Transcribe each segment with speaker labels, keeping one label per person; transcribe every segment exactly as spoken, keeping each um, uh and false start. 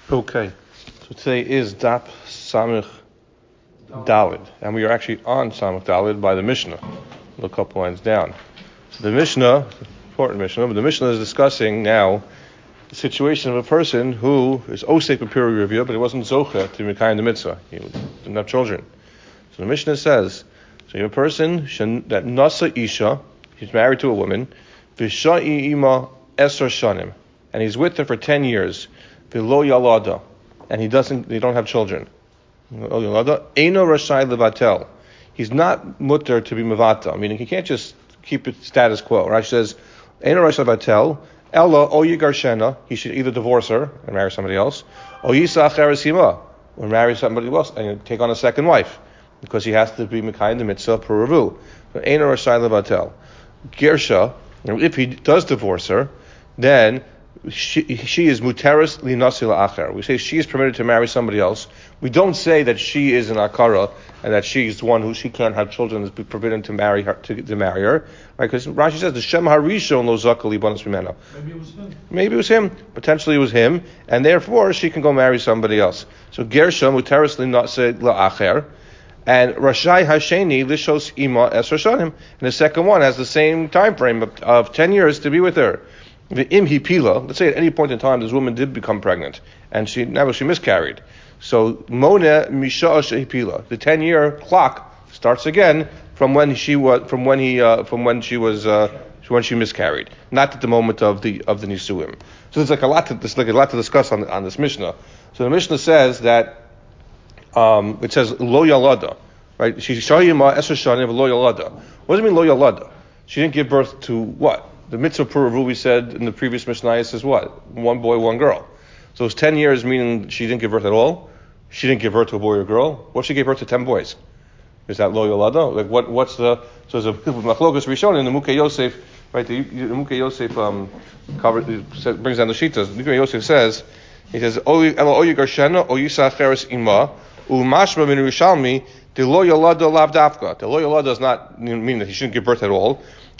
Speaker 1: Okay, so today is Dap Samich Dalid, and we are actually on Samich Dalid by the Mishnah, a couple lines down. So the Mishnah, important Mishnah, but the Mishnah is discussing now the situation of a person who is Osei Papiri Review, but he wasn't Zocha to Mekayim the Mitzvah. He didn't have children. So the Mishnah says, so you have a person that Nasa Isha, he's married to a woman, Visha'i Ima Esar Shanim, and he's with her for ten years. V'lo yalada, and he doesn't, they don't have children. Lo yalada, eino rashai levatel. He's not mutter to be mevata, meaning he can't just keep it status quo. Rashi says, eino rashai levatel, ella o yigarshena, he should either divorce her and marry somebody else, or yisa acheres hima, or marry somebody else and take on a second wife, because he has to be mekayim the mitzvah per revu. Eino rashai levatel. Gersha, if he does divorce her, then She, she is muteris linasi la'acher. We say she is permitted to marry somebody else. We don't say that she is an akara and that she is the one who she can't have children is forbidden to marry her to, to marry her, right? Because Rashi says the shem harishon lo zaka libanos mimena.
Speaker 2: Maybe it was him.
Speaker 1: Maybe it was him. Potentially it was him, and therefore she can go marry somebody else. So gersha muteris linasi la'acher. And Rashai Hasheni Lishos Ima Esra Shanim. And the second one has the same time frame of, of ten years to be with her. The im hipila, let's say at any point in time this woman did become pregnant and she never she miscarried. So mona misha hipila, the ten year clock starts again from when she was from when he uh, from when she was uh, when she miscarried, not at the moment of the of the nisuim. So there's like a lot to there's like a lot to discuss on on this Mishnah. So the Mishnah says that um, it says lo yalada, right? She's shayima esher shanim lo yalada. What does it mean lo yalada? She didn't give birth to what? The mitzvah puravu we said in the previous Mishnah says what? One boy, one girl. So it's ten years, meaning she didn't give birth at all. She didn't give birth to a boy or girl. What if she gave birth to ten boys? Is that lo yolada? Like what? What's the? So there's a machlokas rishon in the Mukhe Yosef, right? The, the Mukhe Yosef um, cover, brings down the shitas. The Mukhe Yosef says, he says, O yigarshena, o yisacheres ima, umashma min Yerushalmi, the lo yolada lav dafka. The lo yolada does not mean that he shouldn't give birth at all.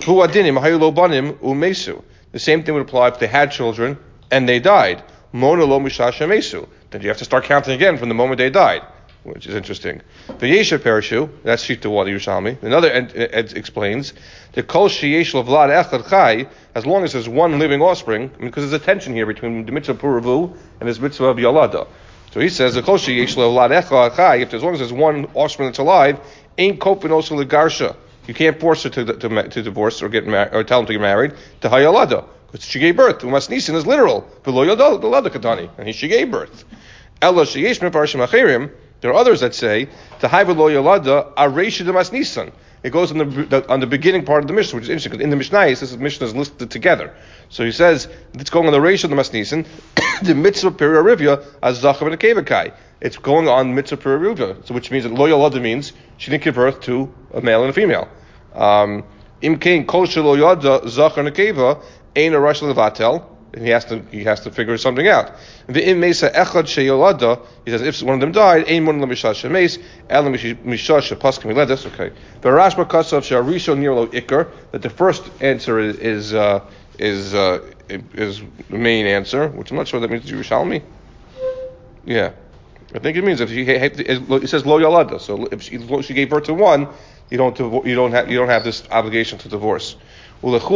Speaker 1: The same thing would apply if they had children and they died. Then you have to start counting again from the moment they died, which is interesting. The Yesha Perishu, that's Shita Wadi Yerushalmi. Another ed, ed, explains the Kol Sheyesh Vlad Echad Chai, as long as there's one living offspring, because there's a tension here between the mitzvah Puravu and this mitzvah of Yalada. So he says the Kol Sheyesh Vlad Echad Chai, if as long as there's one offspring that's alive, ain't kopin also legarsha. You can't force her to, to, to divorce or get married or tell him to get married to hayalada because she gave birth. Umas nisan is literal. And he she gave birth. Ella sheyesh mefarshim achirim. There are others that say to hayvelo yalada areisha demas nisan. It goes on the, the on the beginning part of the Mishnah, which is interesting because in the Mishnah this is, Mishnah is listed together. So he says it's going on the reisha demas nisan. The mitzvah peririvya as zachav and kevakai. It's going on mitzvah peririvya, so which means that lo yalada means she didn't give birth to a male and a female. Im kain kol shelo yada zachar nekeva ein a rash levatel. He has to he has to figure something out. The im mesa echad sheyolada. He says if one of them died, ein mon lemishash shemes elam mishash shepaskim miledes. Okay. The Rashba kasav sharisho nirlo ikar. That the first answer is is uh, is, uh, is the main answer, which I'm not sure that means Yerushalmi. Yeah. I think it means if she it says lo yalada, so if she, if she gave birth to one, you don't you don't have you don't have this obligation to divorce. So if,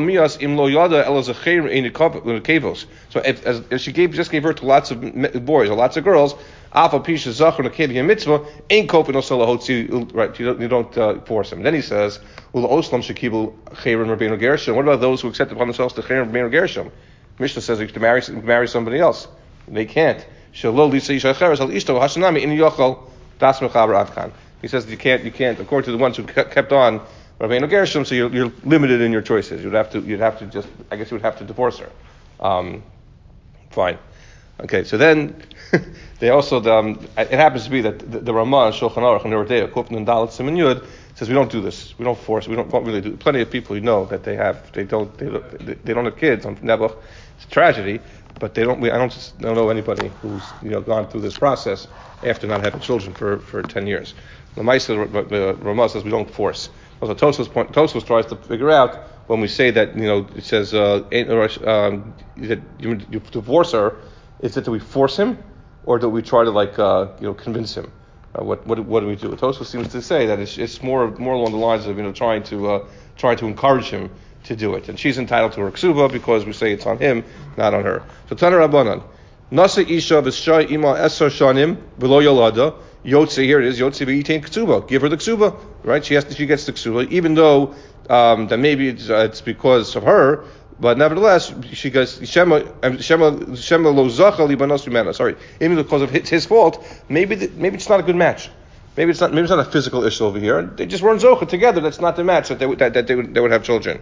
Speaker 1: as, if she gave just gave birth to lots of boys or lots of girls, right? You don't you don't uh, force them. Then he says, what about those who accept upon themselves the Chayrim Rabbeinu Gershom? Mishnah says you have to marry marry somebody else. They can't. He says you can't, you can't. According to the ones who kept on Rabbeinu Gershom, so you're, you're limited in your choices. You'd have to, you'd have to just, I guess you would have to divorce her. Um, fine. Okay, so then they also, um, it happens to be that the, the Ramah, Shulchan Aruch, and Nerodea, Kufn and Dalet Siman Yud, says we don't do this. We don't force. We don't, don't really do. Plenty of people you know that they have, they don't, they don't, they don't have kids on Nebuch. It's a tragedy. But they don't. We, I don't, I don't know anybody who's you know gone through this process after not having children for, for ten years. The Maisa, the Ramah says we don't force. Also, Tosfos point, Tosfos tries to figure out when we say that you know it says uh, um, that you, you divorce her Is it that we force him, or do we try to like uh, you know convince him? Uh, what what what do we do? Tosfos seems to say that it's, it's more more along the lines of you know trying to uh, try to encourage him to do it, and she's entitled to her ksuba because we say it's on him, not on her. So Tana Rabbanan, Nasa Isha v'Shai Ima Esar Shanim v'Lo Yolada Yotze. Here it is Yotze v'Yitain ksuba. Give her the ksuba, right? She has to, she gets the ksuba, even though um, that maybe it's, uh, it's because of her. But nevertheless, she goes Shema Shema Shema lo zacha libanos umena. Sorry, even because of his, his fault, maybe the, maybe it's not a good match. Maybe it's not maybe it's not a physical issue over here. They just weren't zocha together. That's not the match that they would that, that they would they would have children.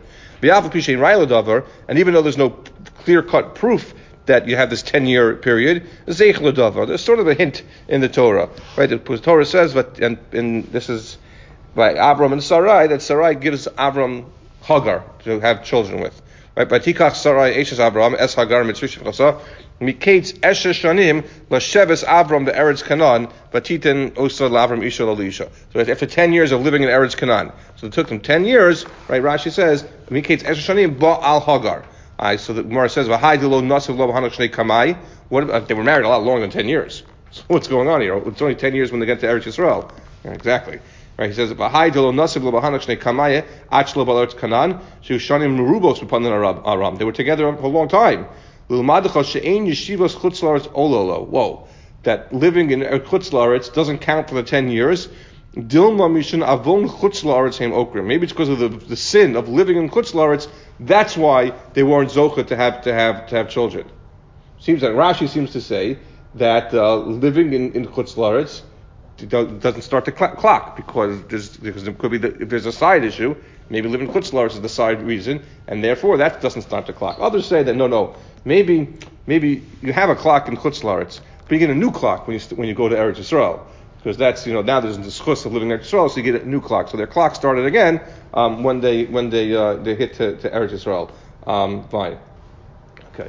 Speaker 1: And even though there's no clear cut proof that you have this ten year period, zeich l'davar. There's sort of a hint in the Torah, right? The Torah says, but and, and this is by Avram and Sarai that Sarai gives Avram Hagar to have children with. Right, but Tikach Sarai Eshes Avram Es Hagar Mitzrish Chasa Mikates Eshes Shanim Lasheves Avram the Eretz Canaan Vatiten Osa Lavram Isha Lalisha. So after ten years of living in Eretz Canaan, so it took them ten years. Right, Rashi says Mikates Eshes Shanim Ba Al Hagar. Alright, so the Gemara says V'Hai Delo Nasav Lo Hanach Shnei Kamai. What uh, they were married a lot longer than ten years. So what's going on here? It's only ten years when they get to Eretz Yisrael. Yeah, exactly. Right, he says, "V'hai delo nasib lo b'hanach shnei kamaye achlo b'aretz Canaan sheushanim merubos b'panan aram." They were together for a long time. L'madecha she'ein yeshivas chutz la'aretz ololo. Whoa, that living in chutz la'aretz doesn't count for the ten years. Dilma mishun avon chutz la'aretz heim okrim. Maybe it's because of the, the sin of living in chutz la'aretz. That's why they weren't zocha to have to have to have children. Seems like Rashi seems to say that uh, living in in chutz la'aretz doesn't start the clock because there's because there could be the, if there's a side issue, maybe living in Chutz La'aretz is the side reason, and therefore that doesn't start the clock. Others say that no, no, maybe maybe you have a clock in Chutz La'aretz, but you get a new clock when you st- when you go to Eretz Yisrael, because that's you know now there's this chus of living in Eretz Yisrael, so you get a new clock. So their clock started again um, when they when they uh, they hit to, to Eretz Yisrael. Um, fine, okay.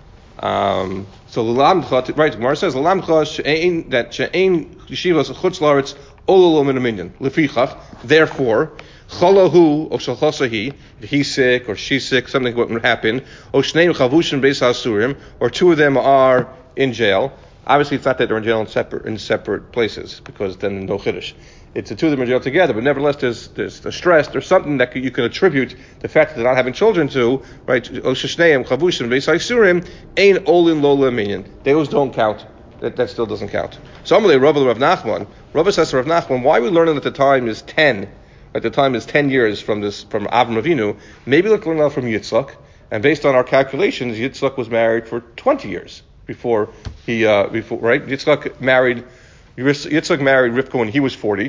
Speaker 1: Um, so l'lamcha, right? Gemara says l'lamcha she'ein that she'ein yeshivas chutz la'aretz ololo min minyan lefichach. Therefore, chalahu or shalchasahi, if he's sick or she's sick, something would happen. Or shneim chavushim beis hasurim, or two of them are in jail. Obviously, it's not that they're in jail in separate in separate places because then no chiddush. It's the two of them in jail together, but nevertheless, there's there's the stress. There's something that you can attribute the fact that they're not having children to, right? Oshashneim, chavushim, veisaysurim, ain olin lola minyan. Those don't count. That that still doesn't count. So Amalei Rav Rav Nachman, Rav says to Rav Nachman, why are we learning that the time is ten? At the time is ten years from this from Avram Avinu. Maybe let's learn that from Yitzchak, and based on our calculations, Yitzchak was married for twenty years before he uh, before right. Yitzchak married Yitzchak married Rivka when he was forty.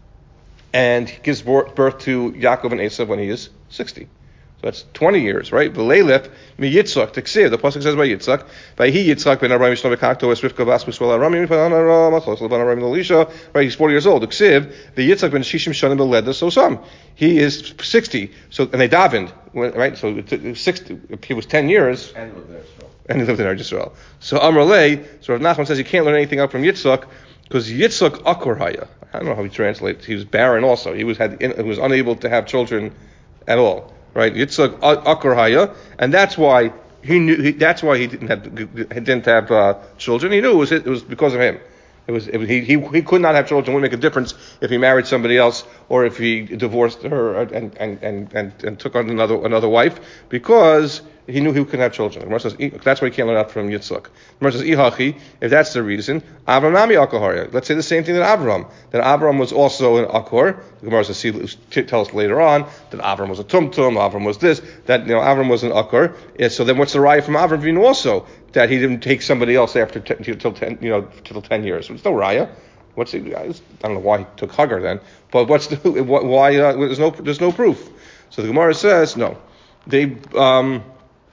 Speaker 1: And he gives birth to Yaakov and Esav when he is sixty. So that's twenty years, right? V'leilef mi Yitzchak t'ksiv. The pasuk says by Yitzchak, v'hi Yitzchak ben Abraham yishno v'kakto es Rivka v'as b'shvol Aram v'pan Aram achos l'van Aram l'Elisha. Right? He's forty years old. T'ksiv v'Yitzchak ben shishim shanim b'leda so some. He is sixty. So and they davened, right? So it took sixty. He was ten years. And lived in Israel. And he lived in Israel. So Amrulay. So Rav Nachman says you can't learn anything out from Yitzchak because Yitzchak akor haya. I don't know how he translates. He was barren also. He was had he was unable to have children at all. Right? Yitzchak akor haya, and that's why he knew. He, that's why he didn't have he didn't have uh, children. He knew it was it was because of him. It was, it was he, he he could not have children. It wouldn't make a difference if he married somebody else or if he divorced her and and and and, and took on another another wife because he knew he couldn't have children. The Gemara says that's why he can't learn out from Yitzchak. The Gemara says Ihachi, if that's the reason, Avram nami akor. Let's say the same thing that Avram. That Avram was also an akor. The Gemara says see, tell us later on that Avram was a tumtum. Avram was this. That you know Avram was an akor. So then what's the raya from Avram Avinu also that he didn't take somebody else after ten, till ten you know till ten years? So it's no raya. What's the, I don't know why he took Hagar then, but what's the why? Uh, there's no there's no proof. So the Gemara says no. They um.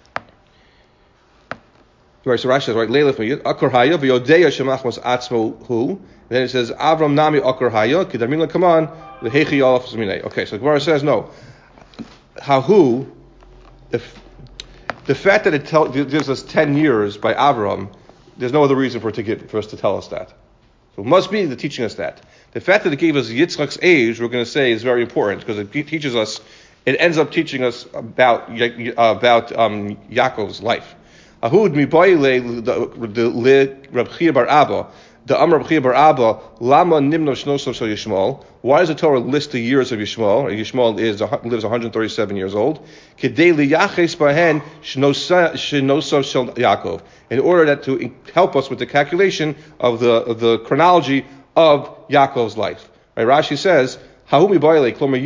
Speaker 1: Right, so Rashi says, right, Leilef akor haya v'yodeya shemachmas atzmo hu. Then it says Avram nami akor haya kidarmin lekaman v'hechi yalaf zminei. Okay, so the Gemara says no. How who? If the fact that it tell, gives us ten years by Avram, there's no other reason for it to give, for us to tell us that. So it must be the teaching us that. The fact that it gave us Yitzchak's age, we're going to say, is very important because it teaches us. It ends up teaching us about uh, about um, Yaakov's life. Ahud mi boile the Reb Chia bar Abba. The Amr Reb Chia bar Abba lama nimno shnosov shel Yishmael. Why does the Torah list the years of Yishmael? Yishmael is lives one hundred thirty-seven years old. Kedei liyaches bahen shnosov shel Yaakov. In order that to help us with the calculation of the of the chronology of Yaakov's life. Right? Rashi says. It's not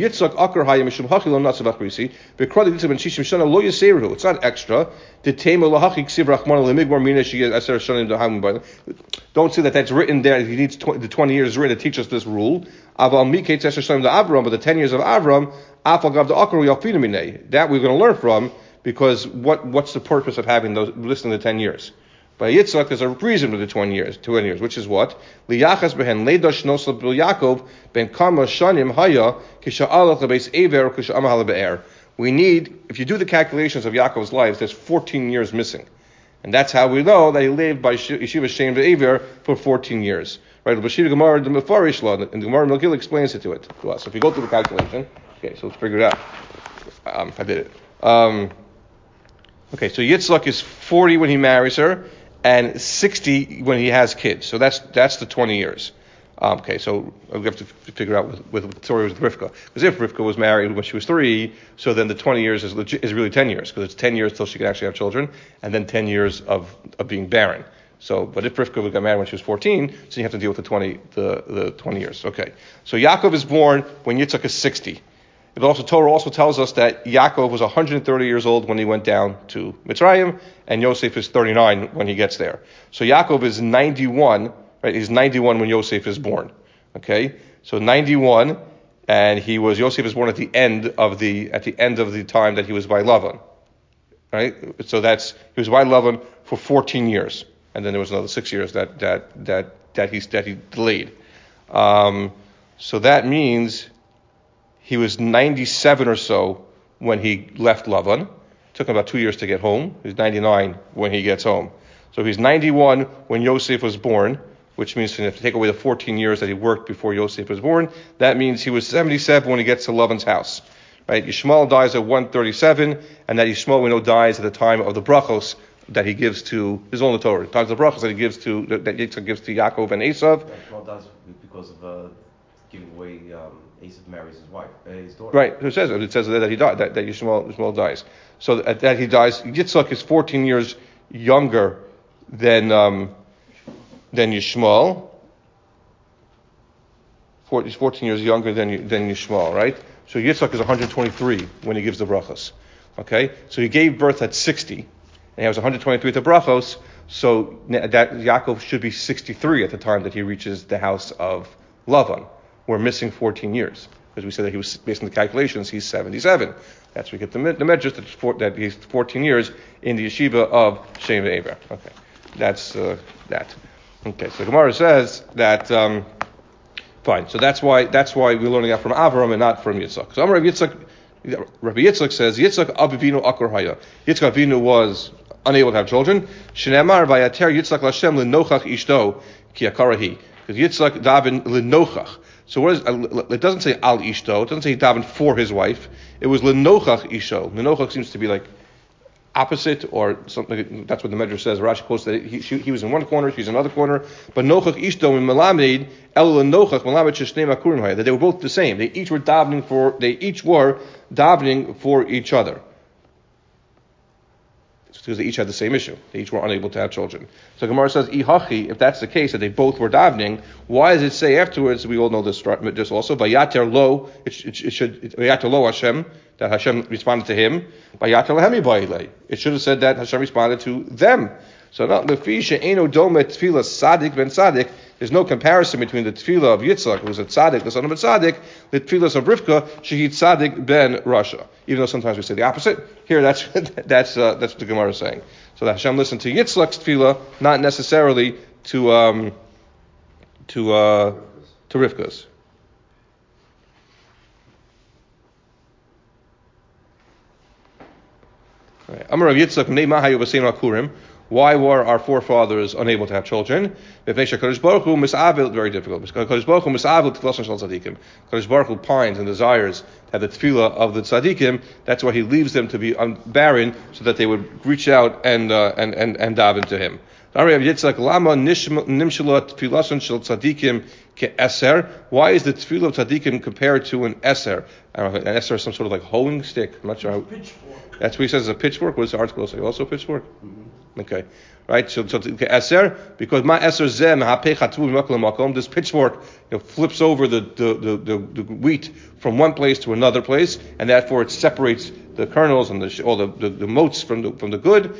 Speaker 1: extra. Don't say that that's written there. He needs the twenty years written to teach us this rule. But the ten years of Avram, that we're going to learn from, because what, what's the purpose of having those, listening to ten years? By Yitzchak, there's a reason for the twenty years, twenty years, which is what? Liyachas behen leidash nosel bil Yaakov ben kama shanim haya kisha'alach lebeis ever kisha'amah lebe'er. We need, if you do the calculations of Yaakov's life, there's fourteen years missing. And that's how we know that he lived by Yeshiva Shem Ve'ever for fourteen years. Right? B'shiva Gemara, the Mefarish law, and the Gemara Melchil explains it to it, to us. So if you go through the calculation, okay, so let's figure it out. Um, I did it. Um, okay, so Yitzchak is forty when he marries her, and sixty when he has kids. So that's that's the twenty years. Um, okay, so we have to f- figure out with, with the story with Rivka. Because if Rivka was married when she was three, so then the twenty years is legit, is really ten years, because it's ten years till she can actually have children, and then ten years of, of being barren. So, but if Rivka got married when she was fourteen, so you have to deal with the twenty the, the twenty years. Okay, so Yaakov is born when Yitzchak is sixty. It also Torah also tells us that Yaakov was one hundred thirty years old when he went down to Mitzrayim, and Yosef is thirty-nine when he gets there. So Yaakov is ninety-one, right? He's ninety-one when Yosef is born. Okay, so ninety-one, and he was Yosef is born at the end of the at the end of the time that he was by Lavan, right? So that's he was by Lavan for fourteen years, and then there was another six years that that that that he that he delayed. Um, so that means he was ninety-seven or so when he left Lavan. It took him about two years to get home. He's ninety-nine when he gets home. So he's ninety-one when Yosef was born, which means if you take away the fourteen years that he worked before Yosef was born, that means he was seventy-seven when he gets to Lavan's house. Right? Yishmael dies at one thirty-seven, and that Yishmael we know dies at the time of the brachos that he gives to his own Torah. Times of the brachos that he gives to that Yitzchak gives to Yaakov and Esav.
Speaker 2: Yishmael dies because of uh, giving away. Um, Esav marries his wife, uh, his daughter.
Speaker 1: Right. It says it says that he died. That, that Yishmael, Yishmael dies. So that, that he dies. Yitzchak is fourteen years younger than um, than Yishmael. Four, he's fourteen years younger than than Yishmael, right? So Yitzchak is one hundred twenty-three when he gives the brachos. Okay. So he gave birth at sixty, and he was one hundred twenty-three at the brachos. So that Yaakov should be sixty-three at the time that he reaches the house of Lavan. We're missing fourteen years, because we said that he was, based on the calculations, he's seventy-seven. That's where we get the, the measures that, four, that he's fourteen years in the yeshiva of Shem Ve'ever. Okay, that's uh, that. Okay, so Gemara says that, um, fine, so that's why that's why we're learning that from Avram and not from Yitzchak. So Amar Rabbi Yitzchak, Rabbi Yitzchak says, Yitzchak Avivinu Akor Haya. Yitzchak Avinu was unable to have children. Shneimar Vayater Yitzchak Lashem L'nochach Ishto Ki Akarahi. Because Yitzchak daven L'nochach. So what is, it doesn't say al ishto, it doesn't say he davened for his wife. It was lenochach isho. Lenochach seems to be like opposite or something. That's what the Medrash says. Rashi quotes that he, she, he was in one corner, she's in another corner. But nochach ishto in melamed el lenochach melamed sheshnei makurim haya. That they were both the same. They each were davening for. They each were davening for each other. Because they each had the same issue. They each were unable to have children. So Gemara says, Ihachi, if that's the case, that they both were davening, why does it say afterwards, we all know this, this also, Vayater lo, it, it, it should, Vayater lo Hashem, that Hashem responded to him, Vayater lehemi ba'ilei. It should have said that Hashem responded to them. So not lefisha eno domet tefillah sadik ben sadik. There's no comparison between the tefillah of Yitzchak, who was a tzaddik, the son of a tzaddik, the tefillah of Rivka, shehid tzaddik ben Rasha. Even though sometimes we say the opposite, here that's that's uh, that's what the Gemara is saying. So that Hashem listened to Yitzchak's tefillah, not necessarily to um, to uh, to Rivka's. Amar Rav Yitzchak, Nei Mahayu V'Seinu Akurim. Why were our forefathers unable to have children? Very difficult. Kadosh Baruch Hu misavil tefillah shel tzaddikim. Kadosh Baruch Hu pines and desires to have the tefillah of the tzaddikim. That's why He leaves them to be barren, so that they would reach out and uh, and and and daven to Him. Why is the tefillah of tzaddikim compared to an eser? I don't know, an eser is some sort of like hoeing stick. I'm not sure how.
Speaker 3: Pitchfork.
Speaker 1: That's what he says is a pitchfork. What does the article say? Also a pitchfork? Mm-hmm. Okay. Right? So, so eser, because my eser zem hapech this pitchfork, you know, flips over the the, the, the the wheat from one place to another place, and therefore it separates the kernels and the all the, the, the motes from the from the good.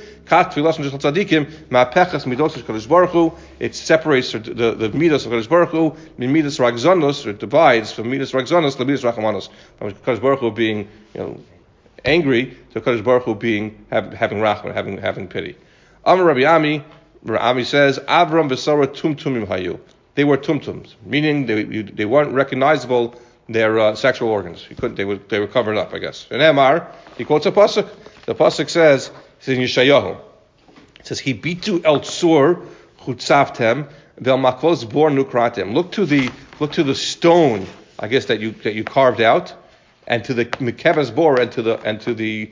Speaker 1: It separates the the midas of Kadosh Baruch Hu, midas ragzanos, it divides from midas ragzanos to midas rachamanos. From Kadosh Baruch Hu being, you know, angry to Kadosh Baruch Hu being having having rachman, having having pity. Amar Rabbi Ami, Rabbi Ami says, Avram v'Sarah tumtumim hayu. They were tumtums, meaning they they weren't recognizable. Their uh, sexual organs. You couldn't. They were they were covered up, I guess. And Emar, he quotes a pasuk. The pasuk says, it's in Yeshayahu. It says, "He bitu el tzur chutzavtem vel makvos bor nukratem." Look to the look to the stone, I guess that you that you carved out, and to the mikevas bor and to the and to the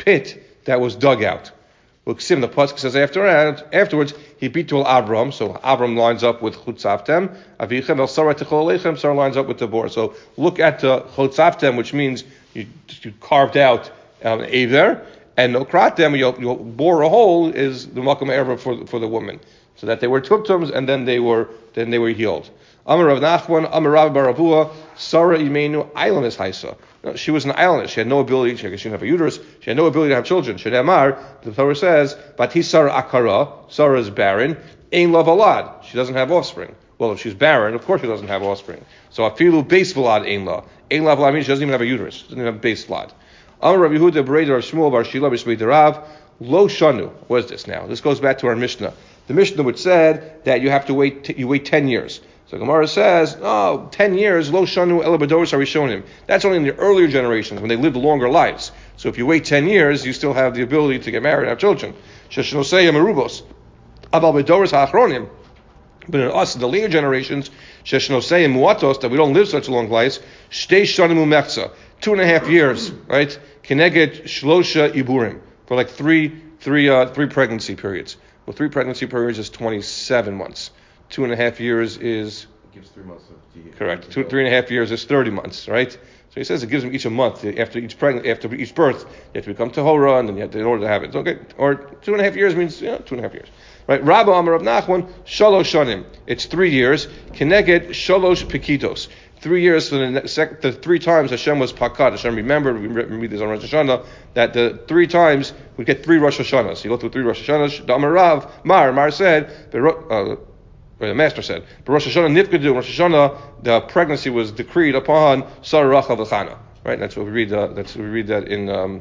Speaker 1: pit that was dug out. Look, Sim, the pasuk says after afterwards he beat to Avram, so Avram lines up with Chutzavtem. Avichem el Sarah Techol Aleichem, Sarah lines up with the bor. So look at the Chutzavtem, which means you, you carved out um, Aver, and Okratem, you you bore a hole, is the Makam Ever for for the woman, so that they were tumtums and then they were then they were healed. Amar Rav Nachman, Amar Rav Bar Avua, Sarah Imenu Eilanis Haisa. No, she was an islandess. She had no ability. She didn't have a uterus. She had no ability to have children. Shedemar, the Torah says, "Bati Sarah Akara." Sarah is barren. Ein lav alad. She doesn't have offspring. Well, if she's barren, of course she doesn't have offspring. So afilu beis vlad ein la. Ein lav alad means she doesn't even have a uterus. She doesn't even have a beis vlad. Amar Rabbi Yehuda Bereder of Shmuel Bar Shila B'Shmei Derav Lo Shanu. What is this now? This goes back to our Mishnah. The Mishnah which said that you have to wait. T- you wait ten years. So Gemara says, oh, ten years, lo shanu elabadoris arishonim. That's only in the earlier generations when they lived longer lives. So if you wait ten years, you still have the ability to get married and have children. Sheshnosei amarubos, abal bedoris haachronim. But in us, in the later generations, sheshnosei muatos, that we don't live such long lives, shtei shanim umechza, two and a half years, right? Keneged shlosha iburim, for like three, three, uh, three pregnancy periods. Well, three pregnancy periods is twenty-seven months. Two and a half years is
Speaker 2: it gives three months of the year.
Speaker 1: Correct. Two, three and a half years is thirty months, right? So he says it gives them each a month after each pregnant, after each birth. You have to become tahora, and then you have to, in order to have it. Okay, or two and a half years means yeah, two and a half years, right? Rabba Amar Rav Nachman shalosh shanim. It's three years. Keneged shalosh pikitos. Three years for the, sec, the three times Hashem was pakat. Hashem remembered. We read this on Rosh Hashanah that the three times we get three Rosh Hashanahs. So you go through three Rosh Hashanahs. The Amar Rav Mar Mar said. Uh, Or the master said, but Rosh Hashanah nifkadu, Rosh Hashanah, the pregnancy was decreed upon Sarah Rachel v'Chana. Right? That's what we read. Uh, that's what we read that in um,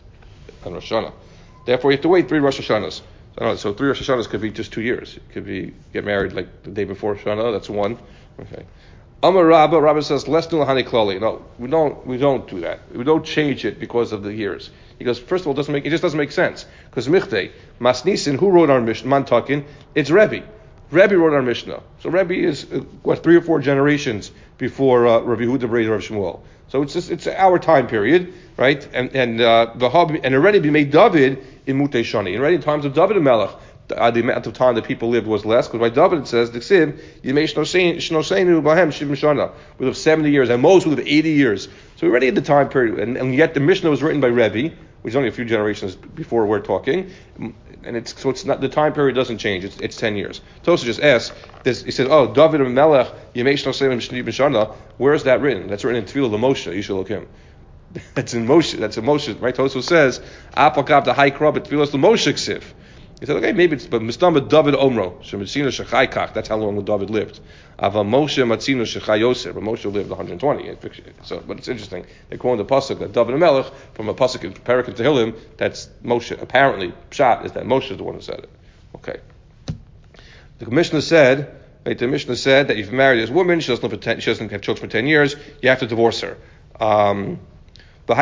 Speaker 1: on Rosh Hashanah. Therefore, you have to wait three Rosh Hashanahs. So, so three Rosh Hashanahs could be just two years. It could be get married like the day before Rosh Hashanah. That's one. Okay. Amar Rabba, Rabba says, "Let's do lahani klali." No, we don't. We don't do that. We don't change it because of the years. He goes, first of all, it doesn't make it just doesn't make sense because michtei masnisin, who wrote our Mishnah, Mantakin, it's Rebbe. Rebbe wrote our Mishnah. So Rebbe is, uh, what, three or four generations before uh, Rabbi Yehuda Bereder of Shmuel. So it's just, it's our time period, right? And and uh, the hub, and already be made David in Mutei Shani. Already in times of David and Melech, uh, the amount of time that people lived was less, because by David it says, Diksiv, Yimei Shnoseinu Bahem Shivim Shana. We live seventy years, and Moses would live eighty years. So already in the time period, and, and yet the Mishnah was written by Rebbe, which is only a few generations before we're talking, and it's so it's not the time period doesn't change. It's it's ten years. Tosa just asked this. He said, "Oh, David and Melech, Yemei Shnoseinu B'Shana. Where is that written? That's written in Tefillah L'Moshe. You should look him. That's in Moshe. That's in Moshe. Right? Tosa says, "Apakav the high crop at Tefillah L'Moshe Ksiv." He said, "Okay, maybe it's but Mistama David Omro Shemitzina Shechai Kach. That's how long David lived. Ava Moshe Matzina Shechai Yosef. But Moshe lived one hundred twenty. So, but it's interesting. They quote the pasuk that David and Melech from a pasuk in Perek in Tehillim. That's Moshe. Apparently, Pshat is that Moshe is the one who said it. Okay. The Mishnah said, right, the Mishnah said that if you marry this woman, she doesn't live for ten, she doesn't have children for ten years. You have to divorce her. Um, The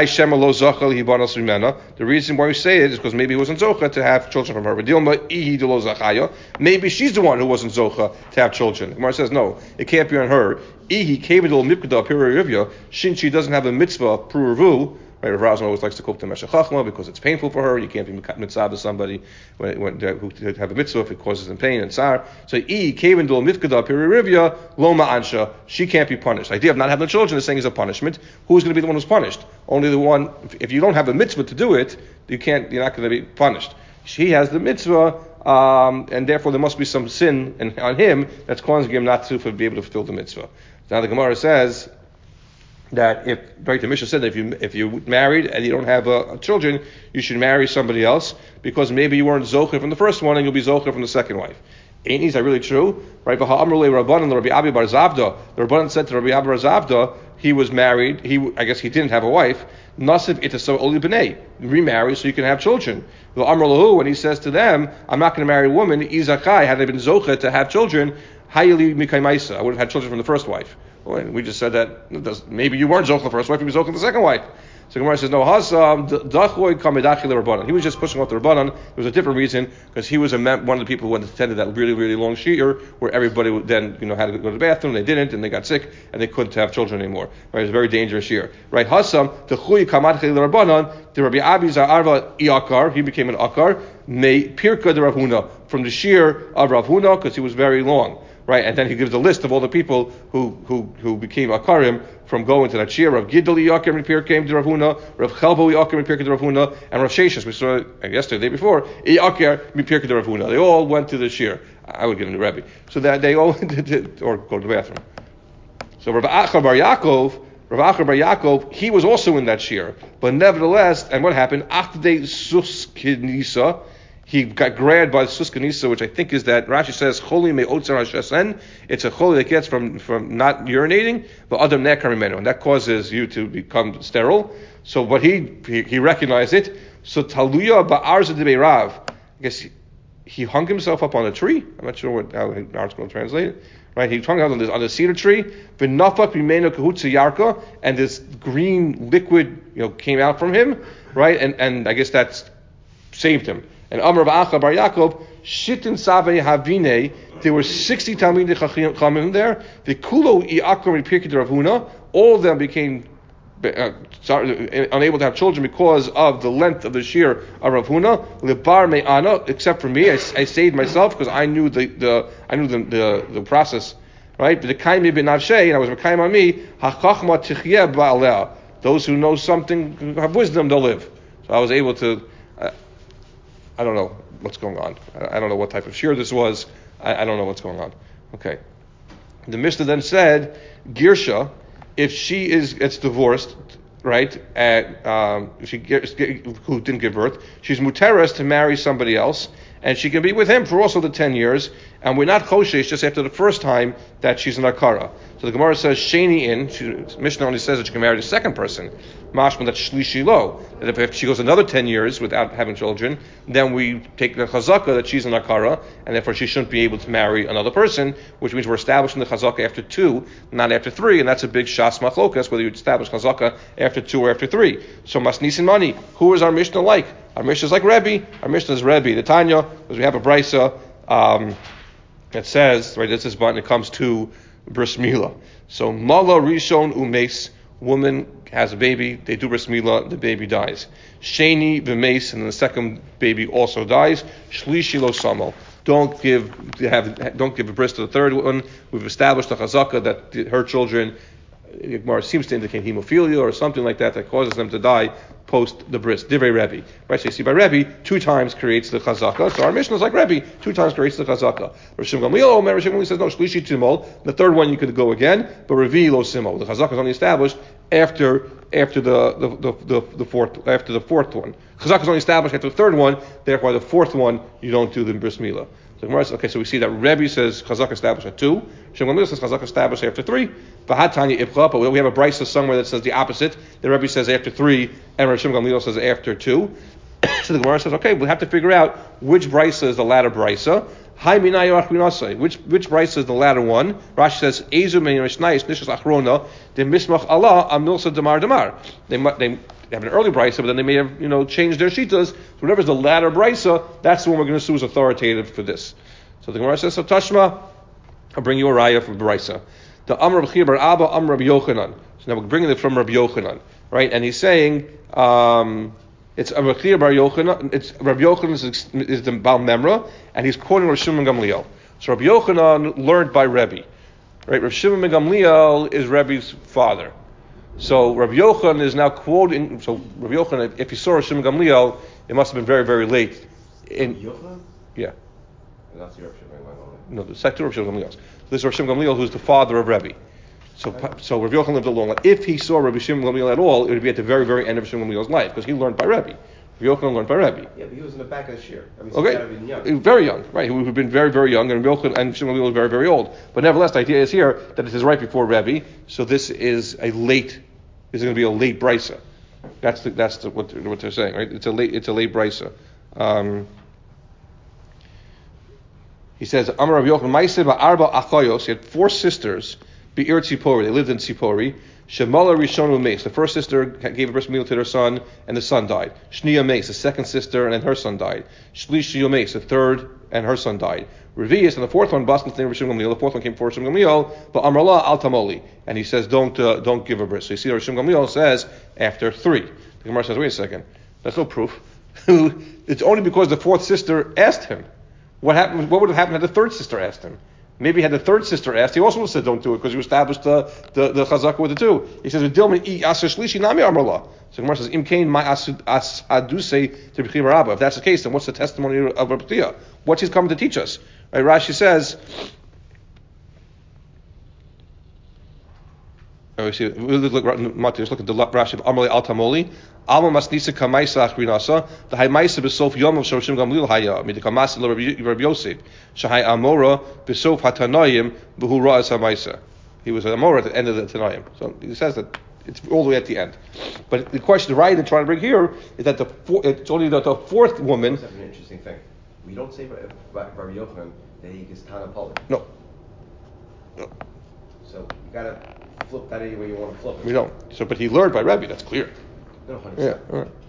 Speaker 1: reason why we say it is because maybe he wasn't zocha to have children from her. Maybe she's the one who wasn't zocha to have children. Gemara says no, it can't be on her. Since she doesn't have a mitzvah of pruruvu. Right, Rav Rosman always likes to quote the Meshech Chachma because it's painful for her. You can't be mitzvah to somebody when, when who have a mitzvah if it causes them pain and tsar. So e kevendul mifkada piririvya loma ansha. She can't be punished. The idea of not having children is saying is a punishment. Who's going to be the one who's punished? Only the one. If, if you don't have a mitzvah to do it, you can't. You're not going to be punished. She has the mitzvah, um, and therefore there must be some sin in, on him that's causing him not to for, be able to fulfill the mitzvah. Now the Gemara says that if, right, the Mishnah said that if you if you're married and you don't have uh, children, you should marry somebody else because maybe you weren't zocher from the first one and you'll be zocher from the second wife. Ain't is that really true? Right? The Rabbanan Abi Bar Zavda. The Rabbanan said to Rabbi Abi Bar Zavda, he was married. He, I guess, he didn't have a wife. Nasiv itaso oli b'nei. Remarry so you can have children. The Amr Lahu, when he says to them, I'm not going to marry a woman. Izakai, had I been zocher to have children, hayili mikaymaisa. I would have had children from the first wife. Well, we just said that maybe you weren't zocher the first wife, you were zocher the second wife. So Gemara says, no, Hasam, Dachoy Kamedachi the Rabbanan. He was just pushing off the Rabbanan. There was a different reason, because he was a mem- one of the people who attended that really, really long shiur, where everybody would then, you know, had to go to the bathroom, they didn't, and they got sick, and they couldn't have children anymore. Right? It was a very dangerous shiur. Right? Hasam, Dachoy Kamedachi the Rabbanan, the Rabbi Abi Zar'arva Iakar, he became an Akar, May Pirka the Rav Huna, from the shiur of Rav Huna, because he was very long. Right, and then he gives a list of all the people who who, who became akarim from going to that shir. Rav Gidol Yakim Repair came to Rav Huna, Rav Chelbo Yakim Repair came to Rav Huna, and Rav Sheshes, we saw it yesterday, the day before, Yakir Repair to Rav Huna. They all went to the shir. I would give them the Rebbe. So that they all did, or go to the bathroom. So Rav Achar Bar Yaakov, Rav Achar Bar Yaakov, he was also in that shir, but nevertheless, and what happened? After Suskinisa. He got grabbed by the Suskanisa, which I think is that Rashi says choli me otzar hashasen. It's a choli that gets from, from not urinating, but adam nekar mimenu, and that causes you to become sterile. So, but he he, he recognized it. So taluya ba'arza de beirav. I guess he, he hung himself up on a tree. I'm not sure what how the article translate it. Right, he hung out on the on the cedar tree. V'nafak mimenu kahutza yarka, and this green liquid, you know, came out from him. Right, and and I guess that's saved him. And Amar Ba'acha Bar Yaakov, Shitin Savei Havine, there were sixty Talmidei Chachamim there. The Kulo Iakom Repirkei Rav Huna, all of them became uh, sorry, unable to have children because of the length of the shear of Rav Huna. Lebar Me'ana, except for me, I, I saved myself because I knew the, the I knew the, the, the process. Right? The Kaimi bin Navshei, and I was Mekayim on me. Hachachma Tichye Ba'aleh. Those who know something, who have wisdom, they'll live. So I was able to. Uh, I don't know what's going on. I don't know what type of shear this was. I, I don't know what's going on. Okay. The Mishnah then said, Girsha, if she is gets divorced, right, at, um, if she gets, who didn't give birth, she's muteres to marry somebody else, and she can be with him for also the ten years, and we're not choshesh just after the first time that she's an akara. So the Gemara says, Sheni in, she, Mishnah only says that she can marry the second person. Mashma, that's shlishi lo. That if, if she goes another ten years without having children, then we take the chazaka that she's an akara, and therefore she shouldn't be able to marry another person, which means we're establishing the chazaka after two, not after three, and that's a big shas machlokas, whether you establish chazaka after two or after three. So masnisin mani, who is our Mishnah like? Our Mishnah is like Rebbe. Our Mishnah is Rebbe. The Tanya, because we have a brisa um, that says, right, this is when it comes to bris milah. So mala rishon umes, woman has a baby, they do bris milah, the baby dies. Sheni v'mes, and the second baby also dies. Shlishi lo samo. Don't give have don't give a bris to the third one. We've established a chazaka that her children, Gemara seems to indicate hemophilia or something like that that causes them to die post the bris. Divrei Rebbe. Right, so you see by Rebbe, two times creates the chazaka. So our Mishnah is like Rebbe, two times creates the chazaka. Rav Shimon Gamliel, Omer, Rav Shimon Gamliel says, no, shlishi timol. The third one you could go again, but revi lo simol. The chazaka is only established after after the the, the, the, the fourth after the fourth one. Chazaka is only established after the third one, therefore the fourth one you don't do the bris milah. So okay, so we see that Rebbe says chazaka established at two. Shimon Gamliel says chazaka established after three. V'hatanya ibcha, but we have a brisa somewhere that says the opposite. The Rebbe says after three, and Rav Shimon Gamliel says after two. So the Gemara says, okay, we'll have to figure out which brisa is the latter brisa. Hi minayu achrinasai. Which which brisa is the latter one? Rashi says Ezu min Mishnayis Nishas Achrona de Mismach Allah Amilsa Damar Damar. They they have an early brisa, but then they may have you know changed their shitas. So whatever's the latter brisa, that's the one we're going to assume is authoritative for this. So the Gemara says, so Tashma, I'll bring you a raya from brisa. The Amr B'chir Bar Abba Amr Rabbi Yochanan. So now we're bringing it from Rabbi Yochanan, right? And he's saying um, it's Amr B'chir Bar Yochanan. It's Rabbi Yochanan is, is the Baal Memra, and he's quoting Rav Shimon Gamliel. So Rabbi Yochanan learned by Rebbe, right? Rav Shimon Gamliel is Rebbe's father. So Rabbi Yochanan is now quoting. So Rabbi Yochanan, if he saw Rav Shimon Gamliel, it must have been very, very late. In
Speaker 2: Yochanan?
Speaker 1: Yeah.
Speaker 2: That's the Rav Shimon Gamliel.
Speaker 1: No, the second Rav Shimon Gamliel. This is Rav Shimon Gamliel, who's the father of Rebbe. So, so Rabbi Yochanan lived a long life. If he saw Rabbi Shimon Gamliel at all, it would be at the very, very end of Shimon Gamliel's life, because he learned by Rebbe. Rabbi Yochanan learned by Rebbe.
Speaker 2: Yeah, but he was in the back of the shir. I mean,
Speaker 1: okay,
Speaker 2: been young.
Speaker 1: Very young, right? He would have been very, very young, and Rabbi Yochanan and Shimon Gamliel was very, very old. But nevertheless, the idea is here that it is right before Rebbe, so this is a late. This is going to be a late brisa. That's the, that's the, what they're, what they're saying, right? It's a late, it's a late brisa. Um, he says, Amar Rabbi Yochanan, Ma'aseh ba'arba achayos. He had four sisters. Be'ir Tzipori. They lived in Tzipori. Shemala Rishonu Meis. The first sister gave a bris milah to their son, and the son died. Shniya Meis. The second sister, and then her son died. Shlishi Meis. The third, and her son died. Revius, and the fourth one, Basel Tnei Rishon Gamliel. The fourth one came before Rishon Gamliel, but Amrullah al Tamoli. And he says, don't uh, don't give a bris. So you see, Rishon Gamliel says after three. The Gemara says, wait a second. That's no proof. It's only because the fourth sister asked him. What happened? What would have happened had the third sister asked him? Maybe had the third sister asked, he also would have said don't do it because you established the the, the chazaka with the two. He says Dilman I aser shlishi nami amrullah. So Gemara says Im kain my asaduse to b'chir rabba. If that's the case, then what's the testimony of Rabbi Chia? What's he coming to teach us? Right, Rashi says. Oh, we see. Look, look, look, look at the Rashi of Amrullah al Tamoli. Alma masnisa kamaisa achrinasa. The haymaisa b'sof yom of Shorshim Gamliel haya. Mid kamasa Rabbi Yosef. Shahai Amora b'sof hatanoyim b'hu ra'as hamaisa. He was an Amora at the end of the Tanoim. So he says that it's all the way at the end. But the question, the right they're trying to bring here is that the four, it's only the, the fourth woman.
Speaker 2: That's an interesting thing. We don't say about Rabbi Yochanan that he is Tana Poli.
Speaker 1: No. No.
Speaker 2: So you gotta flip that any way you want to flip it.
Speaker 1: We don't. So, but he learned by Rebbe. That's clear.
Speaker 2: No, one hundred percent.
Speaker 1: Yeah. All right.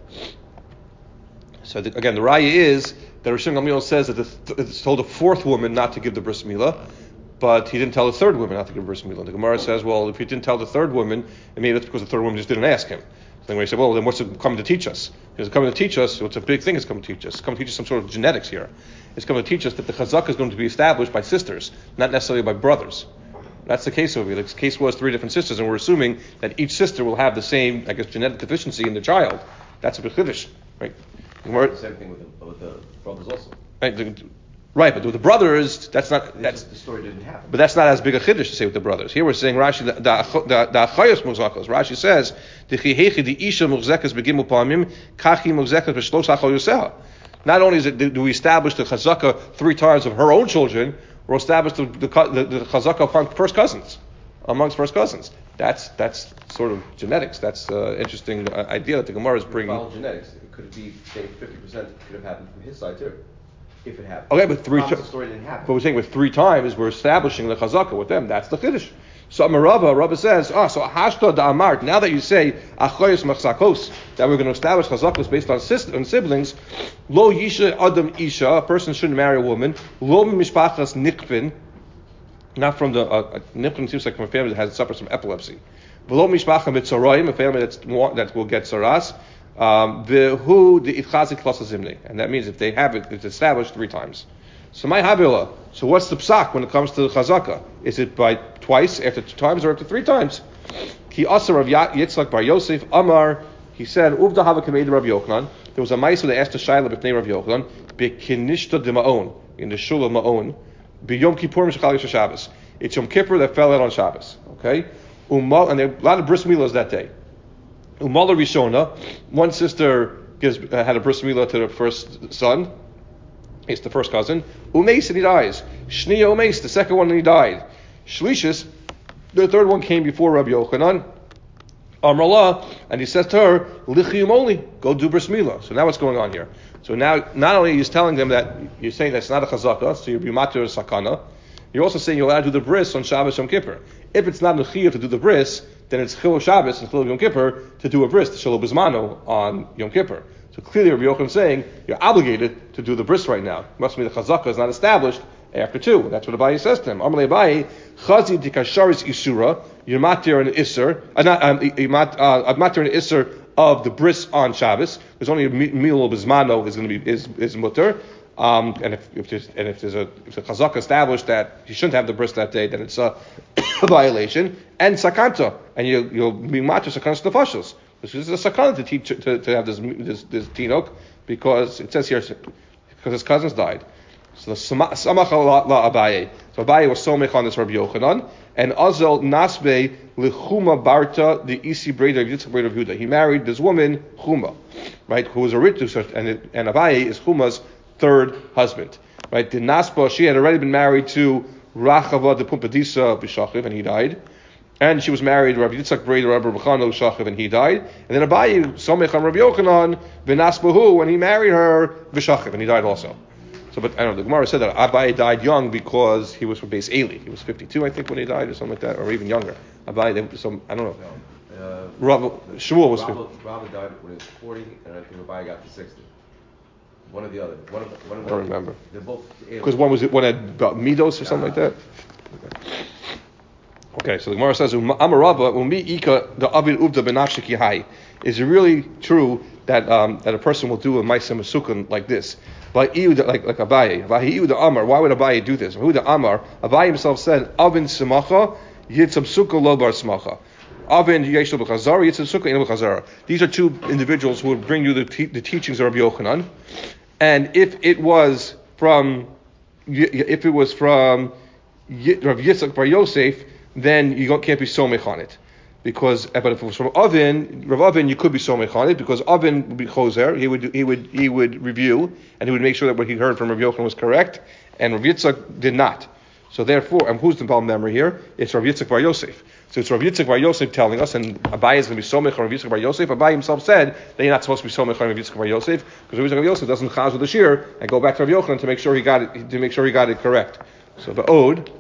Speaker 1: So the, again, the raya is that Rishon Gamliel says that the th- it's told the fourth woman not to give the bris milah, but he didn't tell the third woman not to give bris milah. The Gemara says, well, if he didn't tell the third woman, and maybe that's because the third woman just didn't ask him. So then we say, well, then what's it coming to teach us? Because it's coming to teach us, what's a big thing it's coming to teach us. It's coming to teach us some sort of genetics here. It's coming to teach us that the chazaka is going to be established by sisters, not necessarily by brothers. That's the case over here. The case was three different sisters, and we're assuming that each sister will have the same, I guess, genetic deficiency in the child. That's a b'chiddush, right?
Speaker 2: The same thing with the, with the brothers also.
Speaker 1: Right, the, right, but with the brothers, that's not. That's
Speaker 2: the story didn't happen.
Speaker 1: But that's not as big a chiddush to say with the brothers. Here we're saying Rashi the the achayos muzakos. Rashi says the chihechi the isha muzekas begimul pamim kachi muzekas b'shlos achal yoseha. Not only is it do we establish the chazaka three times of her own children, we'll establish the the, the, the chazaka among first cousins, amongst first cousins. That's that's sort of genetics. That's an uh, interesting uh, idea that the Gemara is bringing.
Speaker 2: Follow genetics. It could be say fifty percent could have happened from his side too, if it happened.
Speaker 1: Okay, but three.
Speaker 2: T- the story didn't happen.
Speaker 1: But we're saying with three times we're establishing the chazaka with them. That's the chiddush. So Amarava, Rabba says, ah, so hashta da amart. Now that you say achayos machzakos, that we're going to establish chazakos based on, sis- on siblings, lo yisha adam isha, a person shouldn't marry a woman, lo mishpachas nikvin, not from the uh, nikvin seems like from a family that has suffers from epilepsy, v'lo mishpacha mitzorayim, a family that's that will get saras, um, v'hu the itchazik klasazimne, and that means if they have it, it's established three times. So my habila. So what's the psak when it comes to the chazaka? Is it by twice, after two times, or after three times? Ki asar of Yitzchak bar Yosef Amar. He said, "Uvda hava kameid Rav Yochanan." There was a ma'aseh that asked a shayla b'fnei Rav Yochanan bekinishta de ma'on in the shul of Ma'on b'yom kippur mishachal yisha Shabbos. It's Yom Kippur that fell out on Shabbos. Okay, Umal, and there were a lot of bris milas that day. Umala Rishona, one sister gives uh, had a bris milah to the first son. It's the first cousin. Umeis, and he dies. Shniya Umeis, the second one, and he died. Shlishis, the third one came before Rabbi Yochanan. Amrullah, and he says to her, Lichiyum only, go do bris milah. So now what's going on here? So now, not only he's telling them that you're saying that's not a chazaka, so you're bimatir sakana, you're also saying you're allowed to do the bris on Shabbos Yom Kippur. If it's not nechiyah to do the bris, then it's chil Shabbos and chil Yom Kippur to do a bris, to shelo bizmano on Yom Kippur. So clearly Rabbi Yochanan is saying you're obligated to do the bris right now. Must mean the chazaka is not established after two. That's what Abaye says to him. Amalei Abaye, chazi dikasharis isura, you're matir an isser, uh, not um, you're mat, uh, matir an isser of the bris on Shabbos. There's only a meal of bizmano is going to be is is mutter. Um, and if, if there's and if there's a if the chazaka established that you shouldn't have the bris that day, then it's a, a violation. And sakanta, and you you'll be matir sakanta nefashos. This is a sakana to teach to, to have this this this tinok, because it says here because his cousins died. So the samach la Abaye. So Abaye was somech on this Rabbi Yochanan, and Azel nasbe lechuma barta the isi breder of Yitzchak breder of Yehuda. He married this woman Chuma, right? Who was a ritus, and it, and Abaye is Chuma's third husband, right? The nasba, she had already been married to Rachava the Pumpadisa b'Shachiv, and he died. And she was married to Rabbi Yitzchak breder Rabbi Bechano b'Shachiv, and he died. And then Abaye somech on Rabbi Yochanan v'nasbahu, when he married her b'Shachiv, and he died also. So, but I don't know. The Gemara said that Abaye died young because he was from Beis Eli. He was fifty-two, I think, when he died, or something like that, or even younger. Abaye, some I don't know.
Speaker 2: No. Uh,
Speaker 1: Rabbi, Shmuel was.
Speaker 2: Rabbi, Rabbi died when he was forty, and I think Abaye got to sixty. One or the other. One of the, one of
Speaker 1: I don't remember.
Speaker 2: They're both.
Speaker 1: Because one was one had about midos or something like that. Okay. Okay, so the Gemara says, "Amarabba umi ika the avil uvda benafshiki hai." Is it really true that um, that a person will do a ma'aseh mesukun like this? Like like like Abaye, Vahiyu the Amar. Why would Abaye do this? Who the Amar? Abaye himself said, "Avin semacha yitzam sukkah lo bar semacha." Avin yeshel b'chazara yitzam sukkah in b'chazara. These are two individuals who would bring you the, te- the teachings of Rabbi Yochanan, and if it was from if it was from Rav Yitzchak bar Yosef, then you can't be somech on it. Because, but if it was from Avin, Rav Avin, you could be somech on it, because Avin would be choser. He would he would he would review, and he would make sure that what he heard from Rav Yochanan was correct, and Rav Yitzchak did not. So therefore, and who's the Baal memory here? It's Rav Yitzchak bar Yosef. So it's Rav Yitzchak bar Yosef telling us, and Abaye is going to be somech on Rav Yitzchak bar Yosef. Abaye himself said that you're not supposed to be somech on Rav Yitzchak bar Yosef, because Rav Yitzchak bar Yosef doesn't chaz with the shir and go back to Rav Yochanan to make sure he got it to make sure he got it correct. So the ode.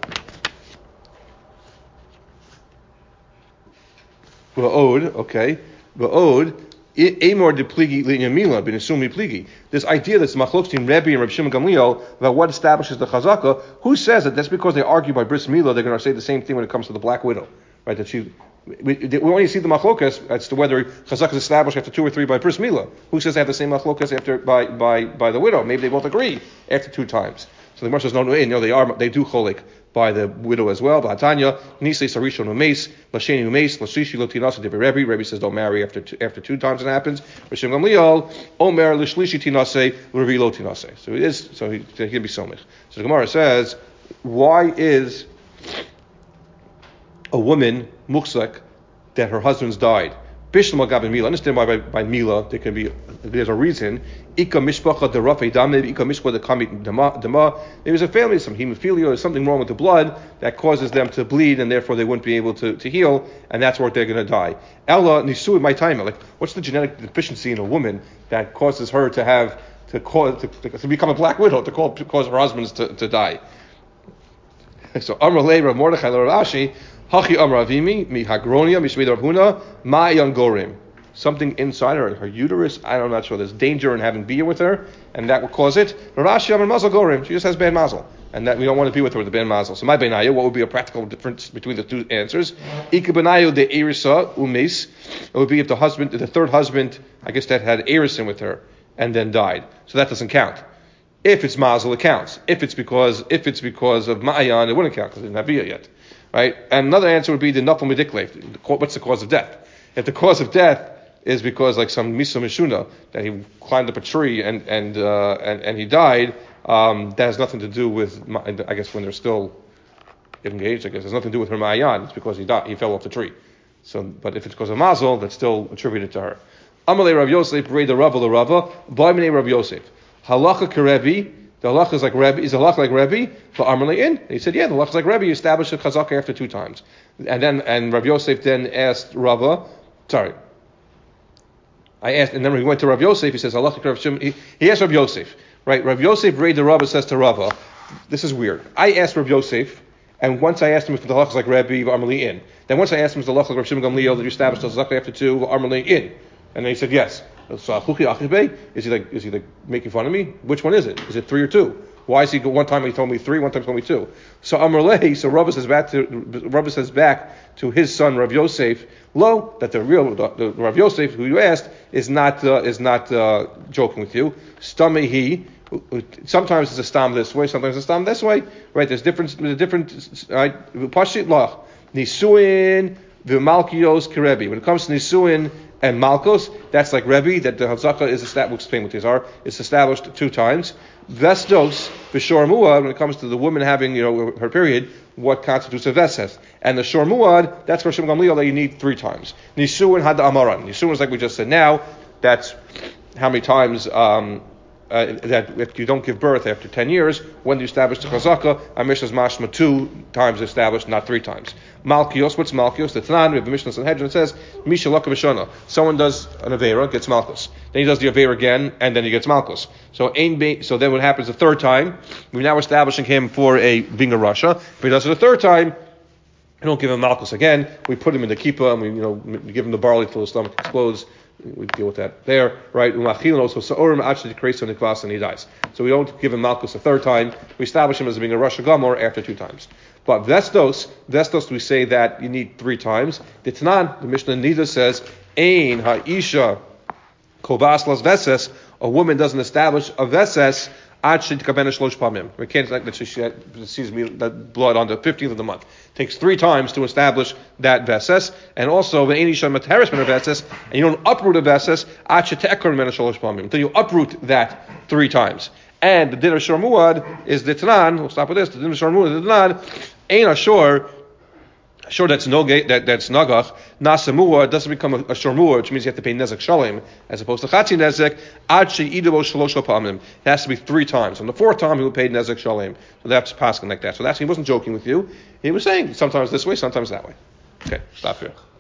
Speaker 1: Va'od, okay. Va'od, Amor de pligi linyamila, bin asumi pligi. This idea that's machlokes between Rebbe and Rabbi Shimon Gamliel about what establishes the chazaka, who says that that's because they argue by bris milah, they're going to say the same thing when it comes to the black widow, right? That she, we, we only see the machlokas as to whether chazaka is established after two or three by bris milah. Who says they have the same machlokas after by by by the widow? Maybe they both agree after two times. So the Gemara says no, no, no, they are they do cholik by the widow as well. Ba'atanya, Nisei Sarishon Umeis, Lasheni Umeis, Lashishi Lotinasa Devi Rebbe. Rebbe says don't marry after two, after two times it happens. Rishim Gamliel, Omer Lishlishi Tinase, Revi Lotinase. So it is, so he, he can be somich. So the Gemara says, why is a woman muchzak that her husband's died? Bishlam Gab Mila. Understand why by, by Mila there can be there's a reason. Ika mishpacha de rafe dam, ika mishpacha de kamit dama. There was a family, some hemophilia, or something wrong with the blood that causes them to bleed, and therefore they wouldn't be able to, to heal, and that's where they're going to die. Ella nisui my time. Like, what's the genetic deficiency in a woman that causes her to have to cause to, to become a black widow, to, call, to cause her husbands to, to die? So Amar Le Rav Mordechai Rav Ashi. Hachi Amar Avimi, mi Hagronia, mishmei Rav Huna, ma'yan gorim. Something inside her, her uterus, I'm not sure. There's danger in having beer with her, and that will cause it. Rav Ashi Amar Mazel gorim. She just has bad mazel, and that we don't want to be with her with the bad mazel. So my benayu, what would be a practical difference between the two answers? Ika benayu de erisa umes. It would be if the husband, the third husband, I guess that had erisin with her and then died. So that doesn't count. If it's mazel, it counts. If it's because if it's because of ma'ayan, it wouldn't count because it didn't have beer yet. Right? And another answer would be the nafal mediklev. What's the cause of death? If the cause of death is because like some misa mishuna, that he climbed up a tree and and uh, and, and he died, um, that has nothing to do with, I guess when they're still engaged, I guess it has nothing to do with her ma'ayan. It's because he died, he fell off the tree. So, but if it's because of mazel, that's still attributed to her. Amalei Rav Yosef, Rei the Rava the Rava, Ba'minei Rav Yosef. Halacha kerevi. The halacha is like Rebbe. Is the halacha like Rebbe? For Amarle in? He said, yeah, the halacha is like Rebbe. You establish a chazaka after two times. And then, and Rav Yosef then asked Rava, Sorry. I asked, and then when he went to Rav Yosef, he says, Allah, Rav Shimon, he, he asked Rav Yosef, right? Rav Yosef, Rei de Rava, says to Rava, this is weird. I asked Rav Yosef, and once I asked him if the halach is like Rabbi Armali in. Then once I asked him if the halach is like Rav Shimon Gamliel that you established the zakah after two Armali in. And then he said yes. So is he like is he like making fun of me? Which one is it? Is it three or two? Why is he one time he told me three, one time he told me two? So Amrleh, so Rava says back to Rava says back to his son Rav Yosef, lo, that the real the, the Rav Yosef who you asked is not uh, is not uh, joking with you. Stamehi. Sometimes it's a stam this way, sometimes it's a stam this way. Right? There's different there's different right Pashit lach. Nisuin v'malkios kerebi. When it comes to Nisuin and Malkos, that's like Rebbe, that the Hazaka is established, we'll explain what these are, it's established two times. Vestos, V'shor Muad, when it comes to the woman having, you know, her period, what constitutes a Veseth. And the Shor Muad, that's for Shem Gamliel that you need three times. Nisuin had the Amaran. Nisuin is like we just said now, that's how many times um, uh, that if you don't give birth after ten years, when you establish the Chazaka, Amishas Mashma two times established, not three times. Malkios, what's Malkios? The Tanan, we have the Mishnah Sanhedrin, it says, Misha Laka B'Shana. Someone does an Avera, gets Malkos. Then he does the Avera again, and then he gets Malkos. So Ein Be, so then what happens the third time, we're now establishing him for a being a Rasha. If he does it a third time, we don't give him Malkos again. We put him in the Kippah, and we, you know, we give him the barley till his stomach explodes. We deal with that there, right? Also, Sa'orim actually decreases on Nikvas and he dies. So we don't give him Malchus a third time. We establish him as being a Rosh Gomor after two times. But Vestos, Vestos, we say that you need three times. The Tanan, the Mishnah Nida says, Ein ha'isha kobas las veses. A woman doesn't establish a veses. We can't like that she sees me that blood on the fifteenth of the month. It takes three times to establish that veses, and also the anisha materis veses, and you don't uproot a veses until you uproot that three times. And the din of shormuad is the Tanan. We'll stop with this. The din of shormuad is the Tanan. Ain't ashor. Sure, that's no that that's nagach. Nasamua doesn't become a, a shormua, which means you have to pay nezek shalim as opposed to chatzi nezek. Ad she'idav shalosh pa'amim. It has to be three times. On the fourth time, he will pay nezek shalim. So that's passing like that. So that's he wasn't joking with you. He was saying sometimes this way, sometimes that way. Okay, stop here.